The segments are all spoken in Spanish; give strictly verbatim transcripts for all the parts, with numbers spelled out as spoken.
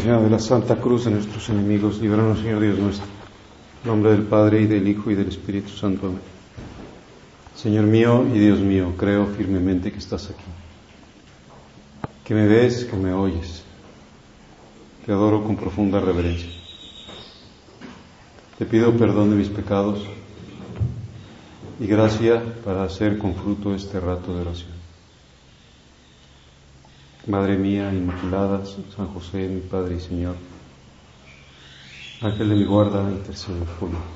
Señor, de la Santa Cruz de nuestros enemigos, líbranos, Señor Dios nuestro. En nombre del Padre, y del Hijo, y del Espíritu Santo. Amén. Señor mío y Dios mío, creo firmemente que estás aquí, que me ves, que me oyes. Te adoro con profunda reverencia. Te pido perdón de mis pecados y gracia para hacer con fruto este rato de oración. Madre mía Inmaculada, San José, mi Padre y Señor, Ángel de mi guarda, intercede por mí.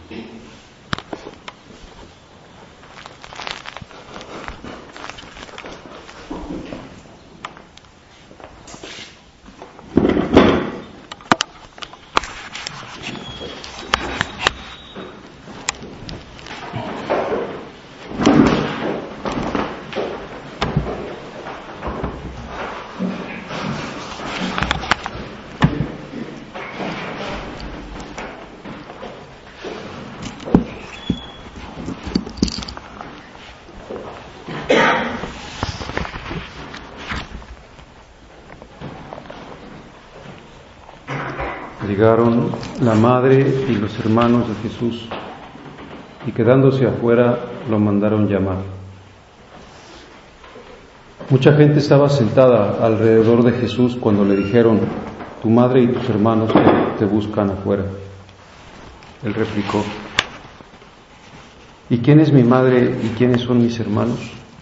Llegaron la madre y los hermanos de Jesús, y quedándose afuera lo mandaron llamar. Mucha gente estaba sentada alrededor de Jesús cuando le dijeron: tu madre y tus hermanos te buscan afuera. Él replicó: ¿y quién es mi madre y quiénes son mis hermanos?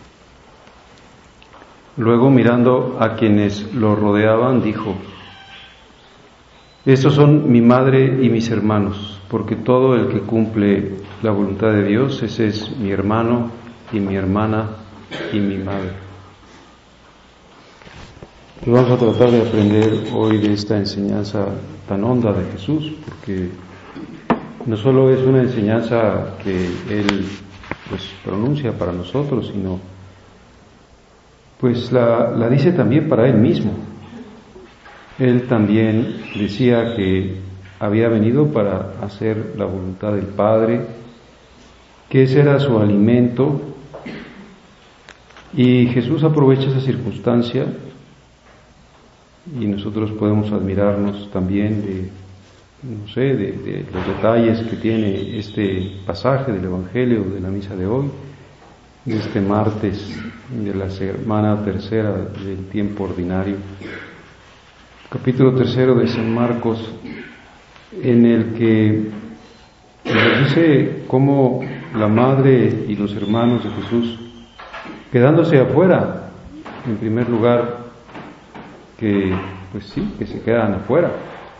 Luego, mirando a quienes lo rodeaban, dijo: estos son mi madre y mis hermanos, porque todo el que cumple la voluntad de Dios, ese es mi hermano y mi hermana y mi madre. Pues vamos a tratar de aprender hoy de esta enseñanza tan honda de Jesús, porque no solo es una enseñanza que Él pues pronuncia para nosotros, sino pues la, la dice también para Él mismo. Él también decía que había venido para hacer la voluntad del Padre, que ese era su alimento, y Jesús aprovecha esa circunstancia, y nosotros podemos admirarnos también de, no sé, de, de los detalles que tiene este pasaje del Evangelio de la misa de hoy, de este martes de la semana tercera del tiempo ordinario. Capítulo tercero de San Marcos, en el que nos dice cómo la madre y los hermanos de Jesús, quedándose afuera, en primer lugar, que pues sí, que se quedan afuera,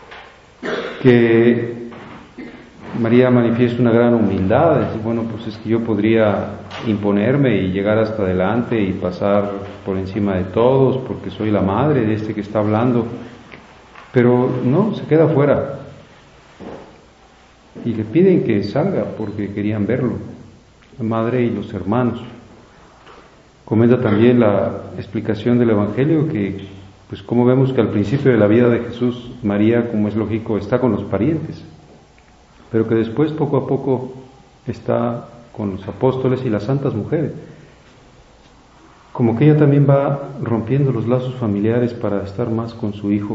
que María manifiesta una gran humildad, dice: bueno, pues es que yo podría imponerme y llegar hasta adelante y pasar por encima de todos, porque soy la madre de este que está hablando. Pero no, se queda afuera y le piden que salga porque querían verlo, la madre y los hermanos. Comenta también la explicación del Evangelio que, pues como vemos que al principio de la vida de Jesús, María, como es lógico, está con los parientes, pero que después poco a poco está con los apóstoles y las santas mujeres. Como que ella también va rompiendo los lazos familiares para estar más con su hijo.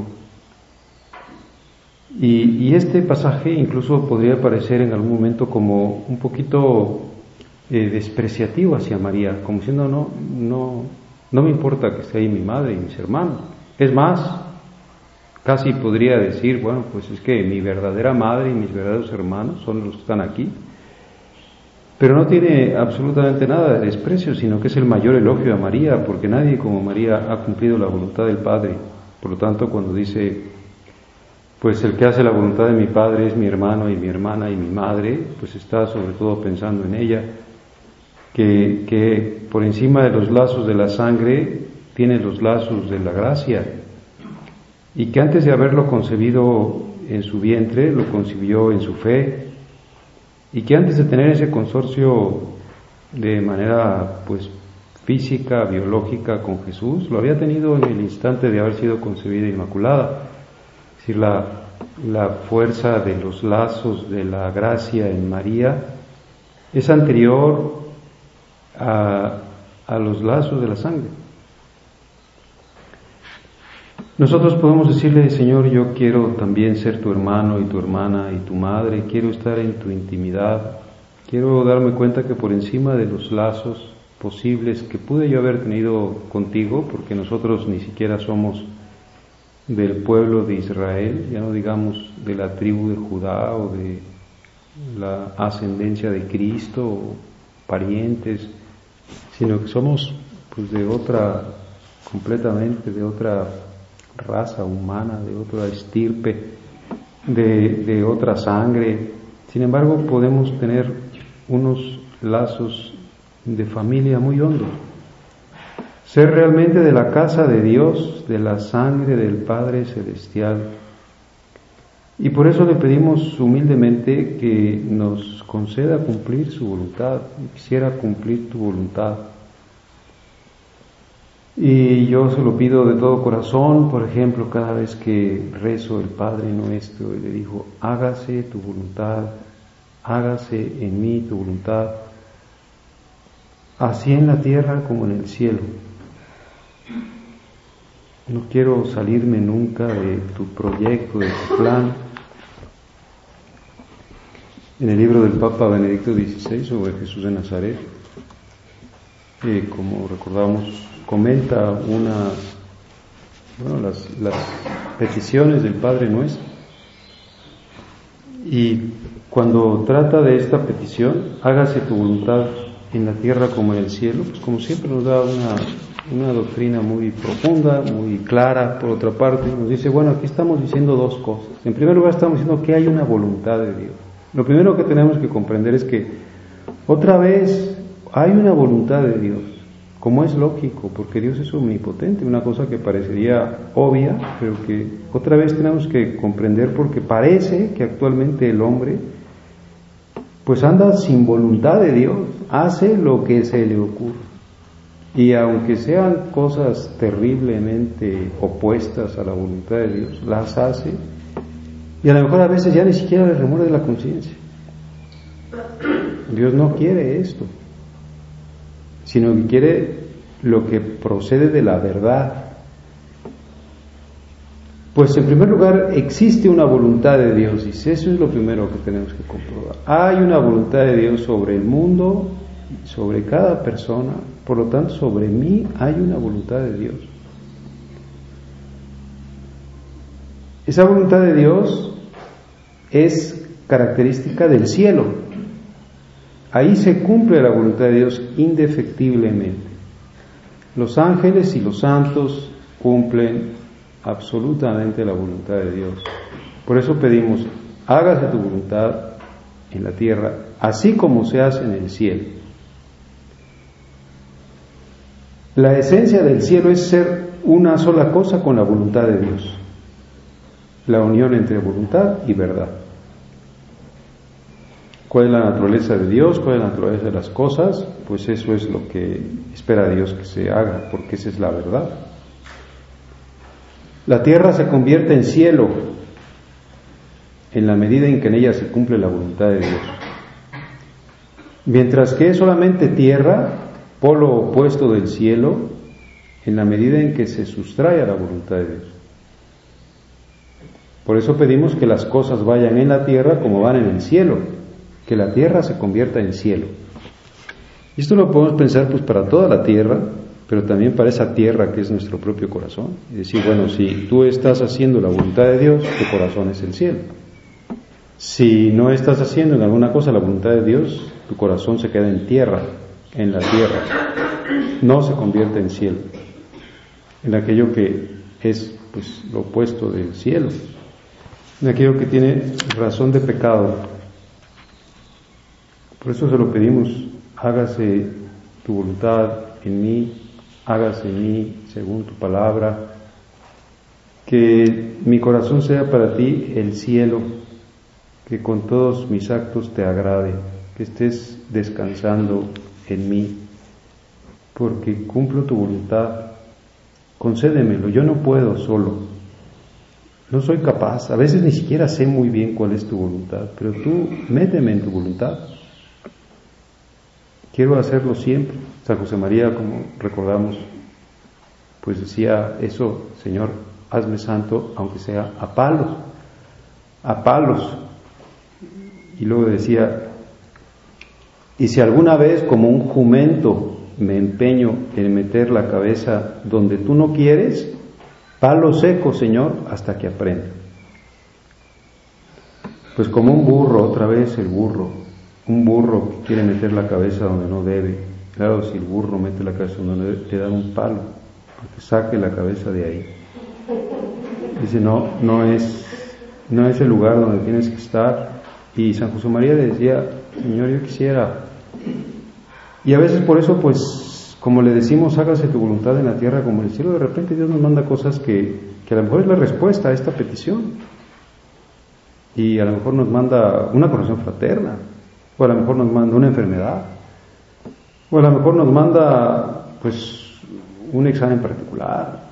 Y, y este pasaje incluso podría parecer en algún momento como un poquito eh, despreciativo hacia María, como diciendo: no, no, no me importa que esté ahí mi madre y mis hermanos. Es más, casi podría decir: bueno, pues es que mi verdadera madre y mis verdaderos hermanos son los que están aquí. Pero no tiene absolutamente nada de desprecio, sino que es el mayor elogio a María, porque nadie como María ha cumplido la voluntad del Padre. Por lo tanto, cuando dice: pues el que hace la voluntad de mi Padre es mi hermano y mi hermana y mi madre, pues está sobre todo pensando en ella, que, que por encima de los lazos de la sangre tiene los lazos de la gracia, y que antes de haberlo concebido en su vientre, lo concibió en su fe, y que antes de tener ese consorcio de manera pues física, biológica con Jesús, lo había tenido en el instante de haber sido concebida inmaculada. Es decir, la, la fuerza de los lazos de la gracia en María es anterior a, a los lazos de la sangre. Nosotros podemos decirle, Señor, yo quiero también ser tu hermano y tu hermana y tu madre, quiero estar en tu intimidad, quiero darme cuenta que por encima de los lazos posibles que pude yo haber tenido contigo, porque nosotros ni siquiera somos del pueblo de Israel, ya no digamos de la tribu de Judá o de la ascendencia de Cristo o parientes, sino que somos pues de otra, completamente de otra raza humana, de otra estirpe, de, de otra sangre. Sin embargo, podemos tener unos lazos de familia muy hondos. Ser realmente de la casa de Dios, de la sangre del Padre Celestial. Y por eso le pedimos humildemente que nos conceda cumplir su voluntad. Quisiera cumplir tu voluntad. Y yo se lo pido de todo corazón, por ejemplo, cada vez que rezo el Padre Nuestro y le digo, hágase tu voluntad, hágase en mí tu voluntad, así en la tierra como en el cielo. No quiero salirme nunca de tu proyecto, de tu plan. En el libro del Papa Benedicto dieciséis sobre Jesús de Nazaret, eh, como recordamos, comenta una, bueno, las, las peticiones del Padre Nuestro. Y cuando trata de esta petición, hágase tu voluntad en la tierra como en el cielo, pues como siempre nos da una, una doctrina muy profunda, muy clara. Por otra parte, nos dice, bueno, aquí estamos diciendo dos cosas. En primer lugar, estamos diciendo que hay una voluntad de Dios. Lo primero que tenemos que comprender es que otra vez hay una voluntad de Dios, como es lógico, porque Dios es omnipotente, una cosa que parecería obvia, pero que otra vez tenemos que comprender porque parece que actualmente el hombre pues anda sin voluntad de Dios, hace lo que se le ocurre. Y aunque sean cosas terriblemente opuestas a la voluntad de Dios, las hace, y a lo mejor a veces ya ni siquiera le remuerde la conciencia. Dios no quiere esto, sino que quiere lo que procede de la verdad. Pues en primer lugar existe una voluntad de Dios, y eso es lo primero que tenemos que comprobar. Hay una voluntad de Dios sobre el mundo, sobre cada persona, por lo tanto sobre mí hay una voluntad de Dios. Esa voluntad de Dios es característica del cielo. Ahí se cumple la voluntad de Dios indefectiblemente. Los ángeles y los santos cumplen absolutamente la voluntad de Dios. Por eso pedimos, hágase tu voluntad en la tierra, así como se hace en el cielo. La esencia del cielo es ser una sola cosa con la voluntad de Dios. La unión entre voluntad y verdad. ¿Cuál es la naturaleza de Dios? ¿Cuál es la naturaleza de las cosas? Pues eso es lo que espera Dios que se haga, porque esa es la verdad. La tierra se convierte en cielo en la medida en que en ella se cumple la voluntad de Dios. Mientras que es solamente tierra, polo opuesto del cielo, en la medida en que se sustrae a la voluntad de Dios. Por eso pedimos que las cosas vayan en la tierra como van en el cielo, que la tierra se convierta en cielo. Y esto lo podemos pensar pues para toda la tierra, pero también para esa tierra que es nuestro propio corazón. Y decir, bueno, si tú estás haciendo la voluntad de Dios, tu corazón es el cielo. Si no estás haciendo en alguna cosa la voluntad de Dios, tu corazón se queda en tierra, en la tierra, no se convierte en cielo, en aquello que es pues lo opuesto del cielo, en aquello que tiene razón de pecado. Por eso se lo pedimos, hágase tu voluntad en mí, hágase en mí según tu palabra, que mi corazón sea para ti el cielo, que con todos mis actos te agrade, que estés descansando en mí, porque cumplo tu voluntad, concédemelo, yo no puedo solo, no soy capaz, a veces ni siquiera sé muy bien cuál es tu voluntad, pero tú méteme en tu voluntad. Quiero hacerlo siempre. San José María, como recordamos, pues decía eso, Señor, hazme santo, aunque sea a palos, a palos. Y luego decía, y si alguna vez como un jumento me empeño en meter la cabeza donde tú no quieres, palo seco, Señor, hasta que aprenda. Pues como un burro, otra vez el burro, un burro que quiere meter la cabeza donde no debe. Claro, si el burro mete la cabeza donde no debe, le dan un palo, para que saque la cabeza de ahí. Dice, no, no es, no es el lugar donde tienes que estar. Y San José María le decía, Señor, yo quisiera. Y a veces por eso, pues, como le decimos, hágase tu voluntad en la tierra como en el cielo, de repente Dios nos manda cosas que, que a lo mejor es la respuesta a esta petición. Y a lo mejor nos manda una corrección fraterna, o a lo mejor nos manda una enfermedad, o a lo mejor nos manda, pues, un examen particular.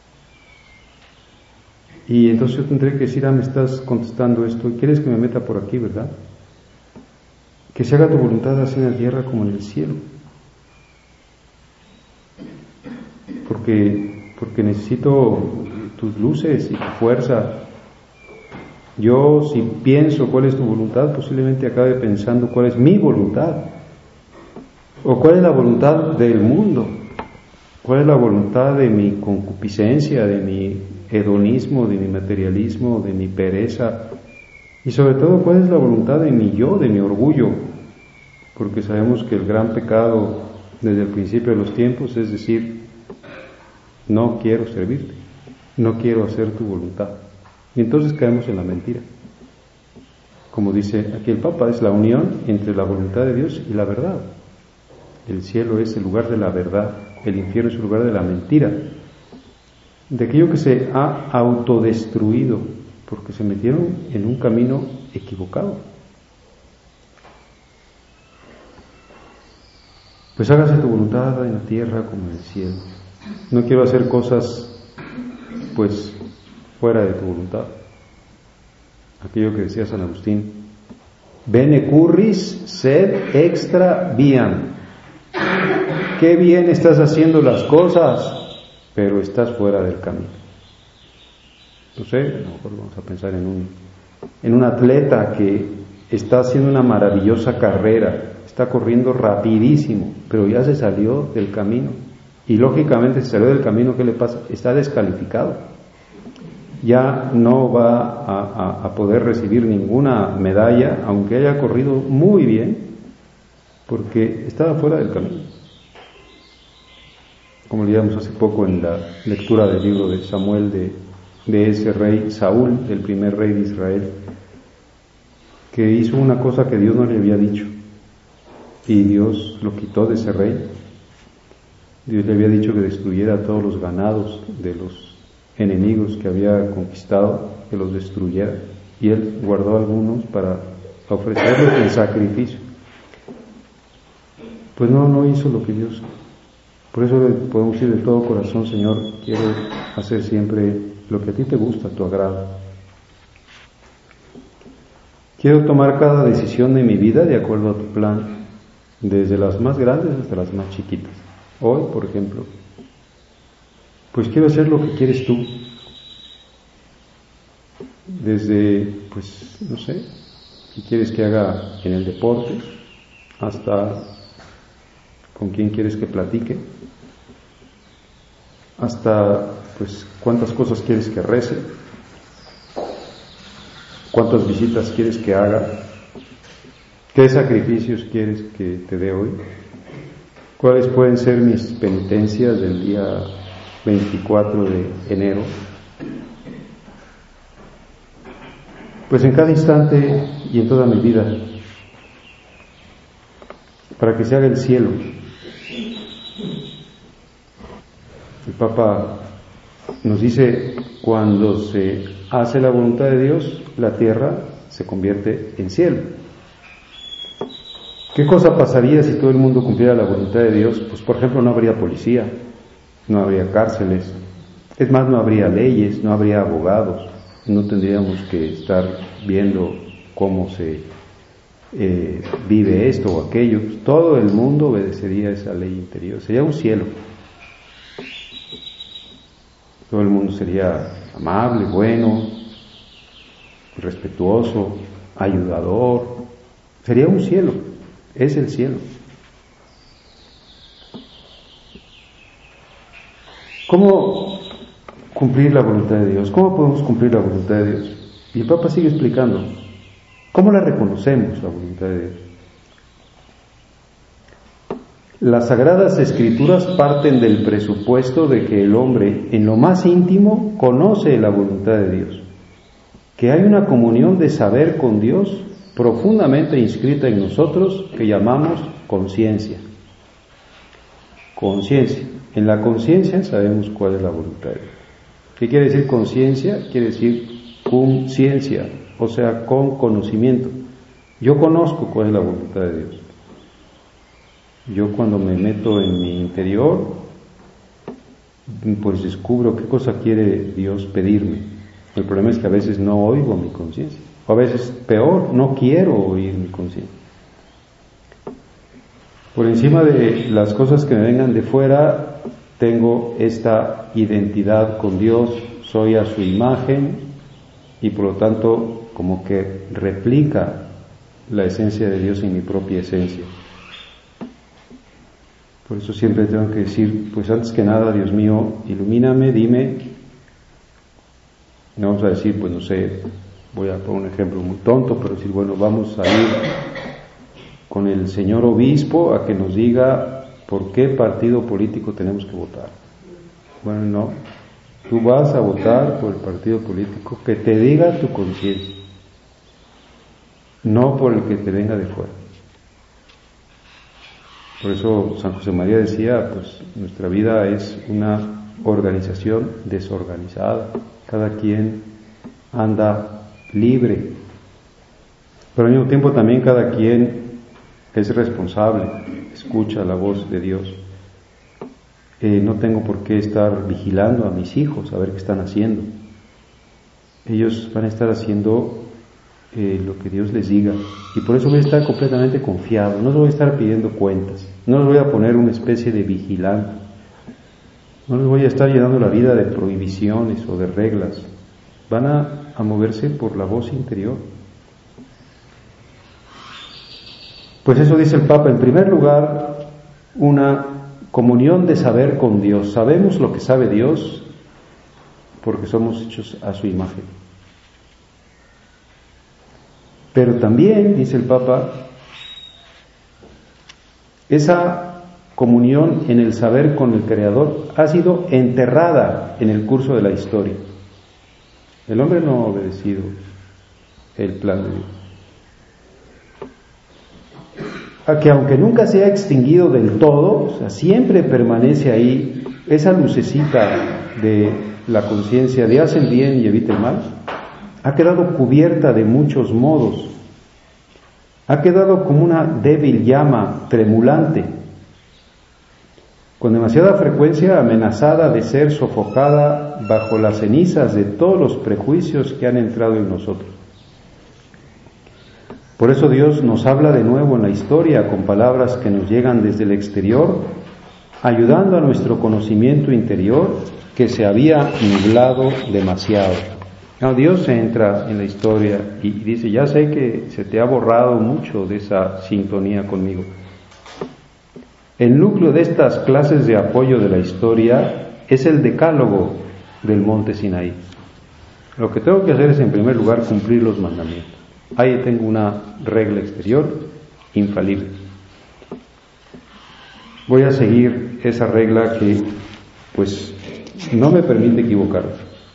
Y entonces yo tendré que decir, ah, me estás contestando esto, ¿quieres que me meta por aquí, verdad? Que se haga tu voluntad así en la tierra como en el cielo. Porque, porque necesito tus luces y tu fuerza. Yo, si pienso cuál es tu voluntad, posiblemente acabe pensando cuál es mi voluntad. O cuál es la voluntad del mundo. Cuál es la voluntad de mi concupiscencia, de mi hedonismo, de mi materialismo, de mi pereza. Y sobre todo, ¿cuál es la voluntad de mi yo, de mi orgullo? Porque sabemos que el gran pecado desde el principio de los tiempos es decir, no quiero servirte, no quiero hacer tu voluntad. Y entonces caemos en la mentira. Como dice aquí el Papa, es la unión entre la voluntad de Dios y la verdad. El cielo es el lugar de la verdad, el infierno es el lugar de la mentira, de aquello que se ha autodestruido, porque se metieron en un camino equivocado. Pues hágase tu voluntad en la tierra como en el cielo. No quiero hacer cosas, pues, fuera de tu voluntad. Aquello que decía San Agustín, bene curris sed extra viam. Qué bien estás haciendo las cosas, pero estás fuera del camino. No sé, a lo mejor vamos a pensar en un, en un atleta que está haciendo una maravillosa carrera, está corriendo rapidísimo, pero ya se salió del camino. Y lógicamente se salió del camino, ¿qué le pasa? Está descalificado. Ya no va a, a, a poder recibir ninguna medalla, aunque haya corrido muy bien, porque estaba fuera del camino. Como leíamos hace poco en la lectura del libro de Samuel, de, de ese rey Saúl, el primer rey de Israel, que hizo una cosa que Dios no le había dicho, y Dios lo quitó de ese rey. Dios le había dicho que destruyera todos los ganados de los enemigos que había conquistado, que los destruyera, y él guardó algunos para ofrecerlos en sacrificio. Pues no, no hizo lo que Dios. Por eso podemos decir de todo corazón, Señor, quiero hacer siempre lo que a ti te gusta, a tu agrado. Quiero tomar cada decisión de mi vida de acuerdo a tu plan, desde las más grandes hasta las más chiquitas. Hoy, por ejemplo, pues quiero hacer lo que quieres tú. Desde, pues, no sé, si quieres que haga en el deporte, hasta con quién quieres que platique, hasta, pues, cuántas cosas quieres que rece, cuántas visitas quieres que haga, qué sacrificios quieres que te dé hoy, cuáles pueden ser mis penitencias del día veinticuatro de enero. Pues en cada instante y en toda mi vida, para que se haga el cielo. El Papa nos dice, cuando se hace la voluntad de Dios, la tierra se convierte en cielo. ¿Qué cosa pasaría si todo el mundo cumpliera la voluntad de Dios? Pues, por ejemplo, no habría policía, no habría cárceles, es más, no habría leyes, no habría abogados, no tendríamos que estar viendo cómo se eh, vive esto o aquello. Todo el mundo obedecería esa ley interior, sería un cielo. Todo el mundo sería amable, bueno, respetuoso, ayudador. Sería un cielo, es el cielo. ¿Cómo cumplir la voluntad de Dios? ¿Cómo podemos cumplir la voluntad de Dios? Y el Papa sigue explicando, ¿cómo la reconocemos, la voluntad de Dios? Las Sagradas Escrituras parten del presupuesto de que el hombre, en lo más íntimo, conoce la voluntad de Dios, que hay una comunión de saber con Dios profundamente inscrita en nosotros que llamamos conciencia. Conciencia. En la conciencia sabemos cuál es la voluntad de Dios. ¿Qué quiere decir conciencia? Quiere decir cum ciencia, o sea, con conocimiento. Yo conozco cuál es la voluntad de Dios. Yo cuando me meto en mi interior, pues descubro qué cosa quiere Dios pedirme. El problema es que a veces no oigo mi conciencia, o a veces peor, no quiero oír mi conciencia. Por encima de las cosas que me vengan de fuera, tengo esta identidad con Dios, soy a su imagen y por lo tanto como que replica la esencia de Dios en mi propia esencia. Por eso siempre tengo que decir, pues antes que nada, Dios mío, ilumíname, dime. No vamos a decir, pues no sé, voy a poner un ejemplo muy tonto, pero decir, bueno, vamos a ir con el señor obispo a que nos diga por qué partido político tenemos que votar. Bueno, no, tú vas a votar por el partido político que te diga tu conciencia, no por el que te venga de fuera. Por eso San José María decía, pues nuestra vida es una organización desorganizada, cada quien anda libre, pero al mismo tiempo también cada quien es responsable, escucha la voz de Dios. Eh, no tengo por qué estar vigilando a mis hijos, a ver qué están haciendo. Ellos van a estar haciendo eh, lo que Dios les diga, y por eso voy a estar completamente confiado, no les voy a estar pidiendo cuentas, no les voy a poner una especie de vigilante, no les voy a estar llenando la vida de prohibiciones o de reglas. Van a, a moverse por la voz interior. Pues eso dice el Papa, en primer lugar, una comunión de saber con Dios. Sabemos lo que sabe Dios porque somos hechos a su imagen. Pero también, dice el Papa, esa comunión en el saber con el Creador ha sido enterrada en el curso de la historia. El hombre no ha obedecido el plan de Dios. A que aunque nunca se ha extinguido del todo, o sea, siempre permanece ahí esa lucecita de la conciencia de hace el bien y evita el mal, ha quedado cubierta de muchos modos, ha quedado como una débil llama tremulante, con demasiada frecuencia amenazada de ser sofocada bajo las cenizas de todos los prejuicios que han entrado en nosotros. Por eso Dios nos habla de nuevo en la historia con palabras que nos llegan desde el exterior, ayudando a nuestro conocimiento interior que se había nublado demasiado. No, Dios entra en la historia y dice, ya sé que se te ha borrado mucho de esa sintonía conmigo. El núcleo de estas clases de apoyo de la historia es el decálogo del monte Sinaí. Lo que tengo que hacer es en primer lugar cumplir los mandamientos. Ahí tengo una regla exterior infalible. Voy a seguir esa regla que pues no me permite equivocarme.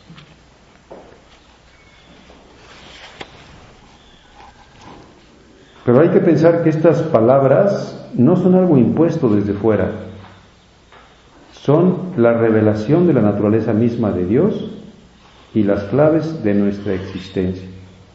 Pero hay que pensar que estas palabras no son algo impuesto desde fuera, son la revelación de la naturaleza misma de Dios y las claves de nuestra existencia.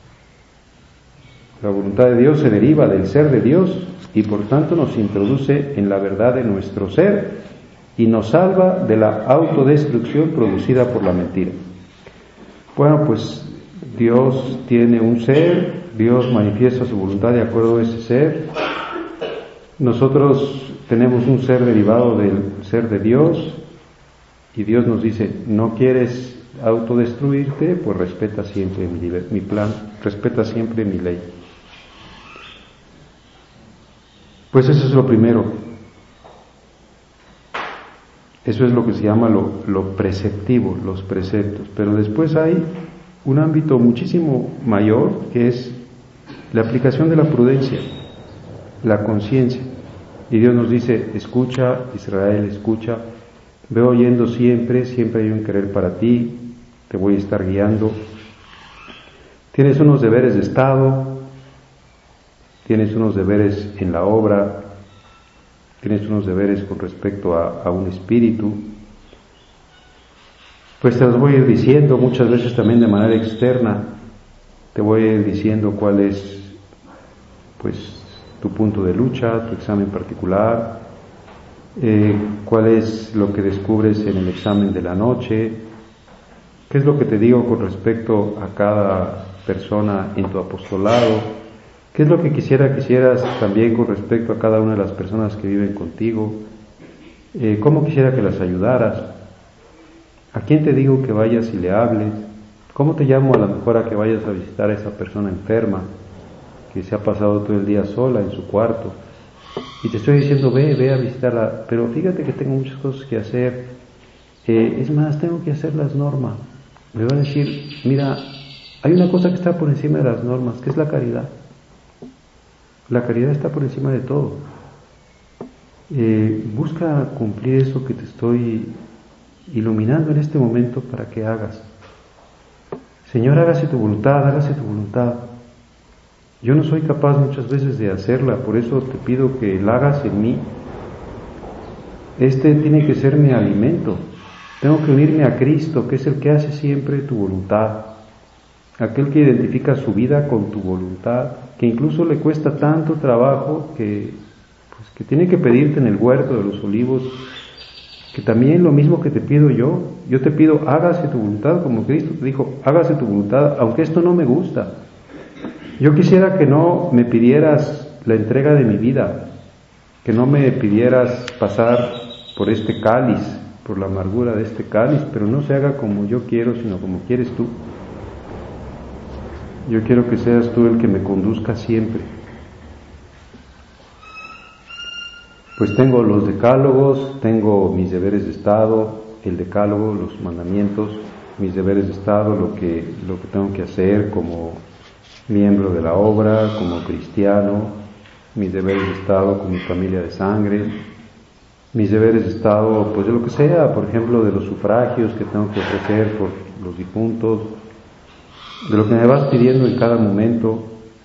La voluntad de Dios se deriva del ser de Dios y por tanto nos introduce en la verdad de nuestro ser y nos salva de la autodestrucción producida por la mentira. Bueno, pues Dios tiene un ser, Dios manifiesta su voluntad de acuerdo a ese ser. Nosotros tenemos un ser derivado del ser de Dios Y Dios nos dice, ¿no quieres autodestruirte? Pues respeta siempre mi, mi plan, respeta siempre mi ley. Pues eso es lo primero. Eso es lo que se llama lo, lo preceptivo, los preceptos. Pero después hay un ámbito muchísimo mayor, que es la aplicación de la prudencia, la conciencia. Y Dios nos dice, escucha, Israel, escucha, ve oyendo siempre, siempre hay un querer para ti, te voy a estar guiando. Tienes unos deberes de Estado, tienes unos deberes en la obra, tienes unos deberes con respecto a, a un espíritu. Pues te los voy a ir diciendo muchas veces también de manera externa, te voy a ir diciendo cuál es, pues, tu punto de lucha, tu examen particular, eh, cuál es lo que descubres en el examen de la noche, qué es lo que te digo con respecto a cada persona en tu apostolado, qué es lo que quisiera que hicieras también con respecto a cada una de las personas que viven contigo, eh, cómo quisiera que las ayudaras, a quién te digo que vayas y le hables, cómo te llamo a lo mejor a que vayas a visitar a esa persona enferma que se ha pasado todo el día sola en su cuarto, y te estoy diciendo, ve, ve a visitarla, pero fíjate que tengo muchas cosas que hacer, eh, es más, tengo que hacer las normas. Me van a decir, mira, hay una cosa que está por encima de las normas, que es la caridad. La caridad está por encima de todo. Eh, busca cumplir eso que te estoy iluminando en este momento para que hagas. Señor, hágase tu voluntad, hágase tu voluntad. Yo no soy capaz muchas veces de hacerla, por eso te pido que la hagas en mí. Este tiene que ser mi alimento. Tengo que unirme a Cristo, que es el que hace siempre tu voluntad. Aquel que identifica su vida con tu voluntad, que incluso le cuesta tanto trabajo que, pues, que tiene que pedirte en el huerto de los olivos, que también lo mismo que te pido yo, yo te pido hágase tu voluntad, como Cristo te dijo, hágase tu voluntad, aunque esto no me gusta. Yo quisiera que no me pidieras la entrega de mi vida, que no me pidieras pasar por este cáliz, por la amargura de este cáliz, pero no se haga como yo quiero, sino como quieres tú. Yo quiero que seas tú el que me conduzca siempre. Pues tengo los decálogos, tengo mis deberes de Estado, el decálogo, los mandamientos, mis deberes de Estado, lo que, lo que tengo que hacer como miembro de la obra, como cristiano, mis deberes de Estado con mi familia de sangre, mis deberes de Estado, pues de lo que sea, por ejemplo, de los sufragios que tengo que ofrecer por los difuntos, de lo que me vas pidiendo en cada momento.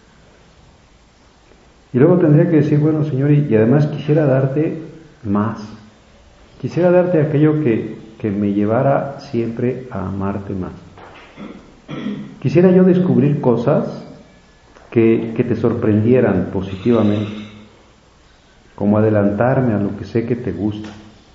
Y luego tendría que decir, bueno, Señor, y, y además quisiera darte más, quisiera darte aquello que, que me llevara siempre a amarte más. Quisiera yo descubrir cosas que, que te sorprendieran positivamente, como adelantarme a lo que sé que te gusta,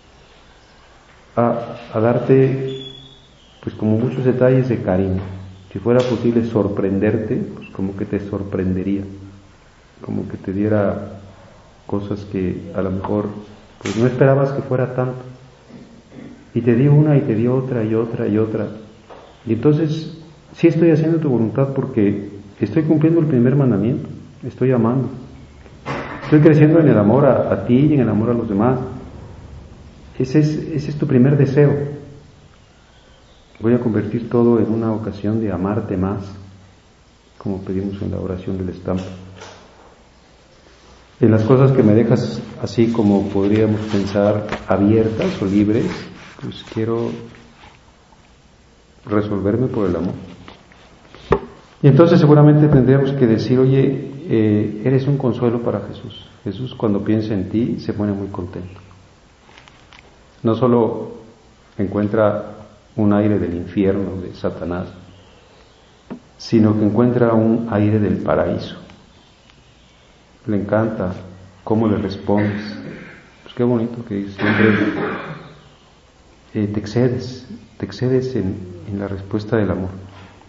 a, a darte pues como muchos detalles de cariño. Si fuera posible sorprenderte, pues como que te sorprendería, como que te diera cosas que a lo mejor pues no esperabas que fuera tanto, y te dio una y te dio otra y otra y otra, y entonces sí estoy haciendo tu voluntad porque estoy cumpliendo el primer mandamiento, estoy amando, estoy creciendo en el amor a, a ti y en el amor a los demás. Ese es, ese es tu primer deseo. Voy a convertir todo en una ocasión de amarte más, como pedimos en la oración del estampa. En las cosas que me dejas así como podríamos pensar abiertas o libres, pues quiero resolverme por el amor. Y entonces seguramente tendríamos que decir, oye, eh, eres un consuelo para Jesús. Jesús cuando piensa en ti se pone muy contento. No solo encuentra un aire del infierno, de Satanás, sino que encuentra un aire del paraíso. Le encanta cómo le respondes. Pues qué bonito que siempre eh, te excedes, te excedes en, en la respuesta del amor.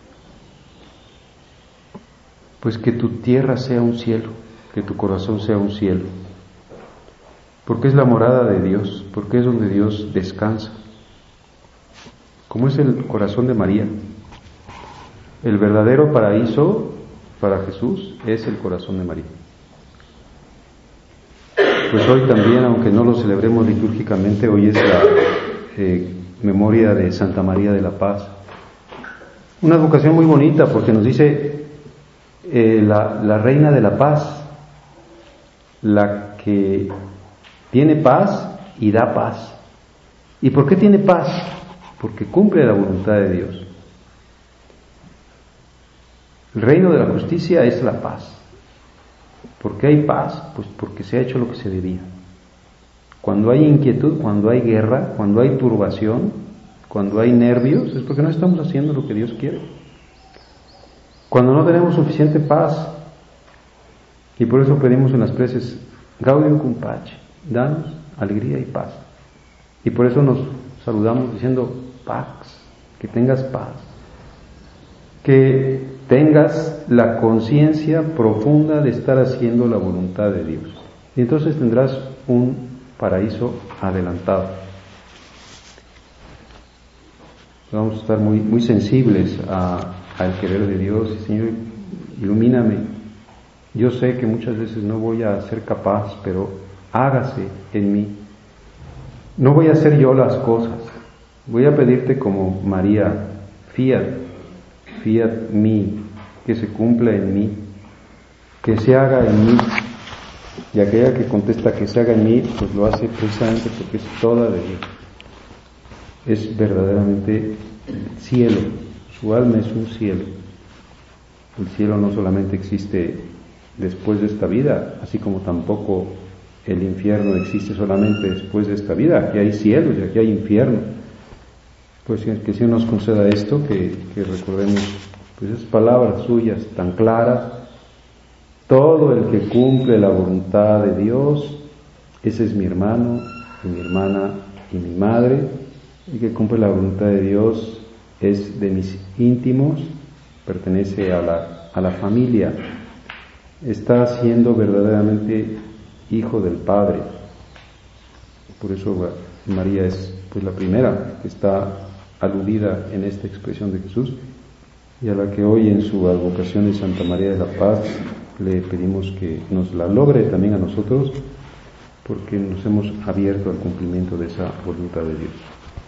Pues que tu tierra sea un cielo, que tu corazón sea un cielo, porque es la morada de Dios, porque es donde Dios descansa. ¿Cómo es el corazón de María? El verdadero paraíso para Jesús es el corazón de María. Pues hoy también, aunque no lo celebremos litúrgicamente, hoy es la eh, memoria de Santa María de la Paz. Una vocación muy bonita porque nos dice eh, la, la reina de la paz, la que tiene paz y da paz. ¿Y por qué tiene paz? Porque cumple la voluntad de Dios. El reino de la justicia es la paz. ¿Por qué hay paz? Pues porque se ha hecho lo que se debía. Cuando hay inquietud, cuando hay guerra, cuando hay turbación, cuando hay nervios, es porque no estamos haciendo lo que Dios quiere. Cuando no tenemos suficiente paz, y por eso pedimos en las preces, Gaudium cum pace, danos alegría y paz. Y por eso nos saludamos diciendo, Pax, que tengas paz. Que tengas la conciencia profunda de estar haciendo la voluntad de Dios. Y entonces tendrás un paraíso adelantado. Vamos a estar muy, muy sensibles a, al querer de Dios. Señor, ilumíname. Yo sé que muchas veces no voy a ser capaz, pero hágase en mí. No voy a hacer yo las cosas. Voy a pedirte como María, fiat, fiat mí, que se cumpla en mí, que se haga en mí. Y aquella que contesta que se haga en mí, pues lo hace precisamente porque es toda de Dios. Es verdaderamente cielo. Su alma es un cielo. El cielo no solamente existe después de esta vida, así como tampoco el infierno existe solamente después de esta vida. Aquí hay cielo y aquí hay infierno. Pues que el Señor nos conceda esto, que, que recordemos pues esas palabras suyas tan claras. Todo el que cumple la voluntad de Dios, ese es mi hermano, y mi hermana y mi madre. El que cumple la voluntad de Dios es de mis íntimos, pertenece a la, a la familia, está siendo verdaderamente hijo del Padre. Por eso María es pues la primera que está aludida en esta expresión de Jesús, y a la que hoy en su advocación de Santa María de la Paz le pedimos que nos la logre también a nosotros, porque nos hemos abierto al cumplimiento de esa voluntad de Dios.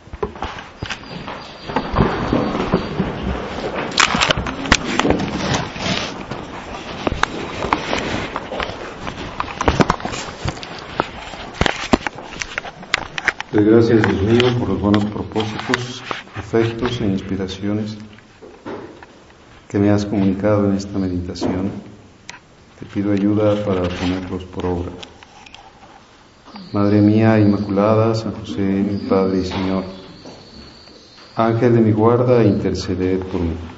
Doy gracias, Dios mío, por los buenos propósitos, afectos e inspiraciones que me has comunicado en esta meditación. Te pido ayuda para ponerlos por obra. Madre mía Inmaculada, San José, mi Padre y Señor, Ángel de mi guarda, interceded por mí.